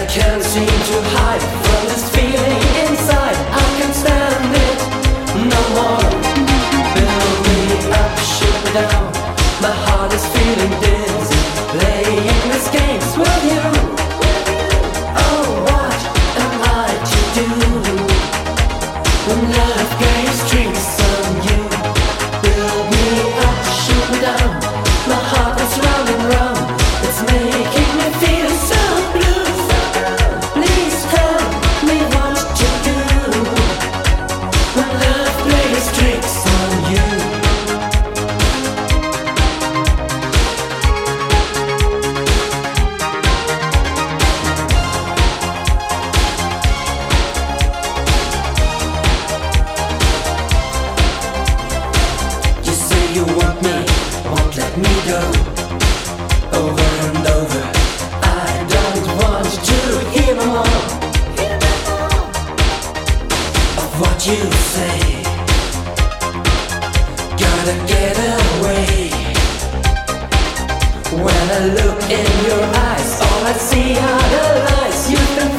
can't seem to hide from this feeling inside. I can't stand it no more. Build me up, shoot me down. My heart is feeling dizzy, playing these games with you. Oh, what am I to do when love games tricks on you? Build me up, shoot me down. My heart is round and round. It's making me feel so blue. Please tell me what to do when love plays tricks on you. You say you want me, won't let me go. Over and over, I don't want to hear no more of what you say. Gotta get away. When I look in your eyes, all I see are the lies you've been